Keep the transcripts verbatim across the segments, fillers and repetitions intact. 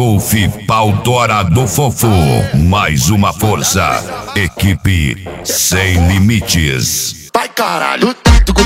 Golf Pau Dourado Fofo. Mais uma força. Equipe Sem Limites. Vai, caralho.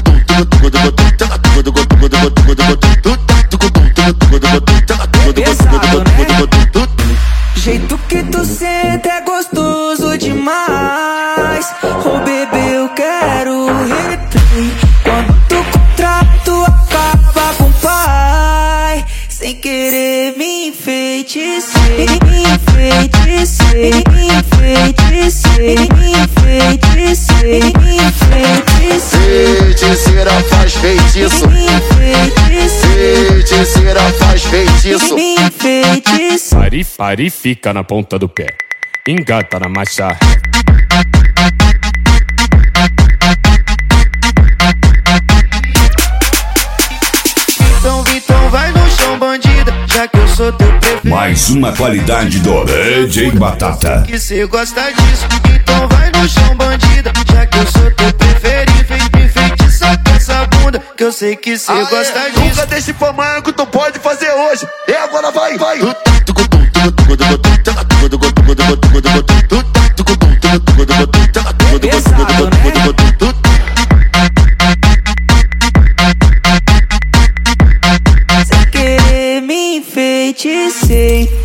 Pesado, né? Jeito que tu senta é gostoso demais. Oh, bebê, eu quero replay. Quando tu contrato acaba com o pai. Sem querer me enfeitecei, me enfeitecei, me enfeitecei, me enfeitecei, me enfeitecei. Feiticeira faz feitiço, Me enfeitecei, feiticeira faz feitiço. me enfeitecei. Pare, pare, fica na ponta do pé. Engata na marcha. Então, Vitão, vai no chão, bandida, já que eu sou teu preferido. Mais uma qualidade do D J Batata. Que cê gosta disso, então vai no chão, bandida, já que eu sou teu preferido. Me enfeitiça com essa bunda, que eu sei que cê gosta disso. Nunca deixe pra amanhã que tu pode fazer hoje. E agora vai, vai. Pesado, né? Sem querer me enfeitecei.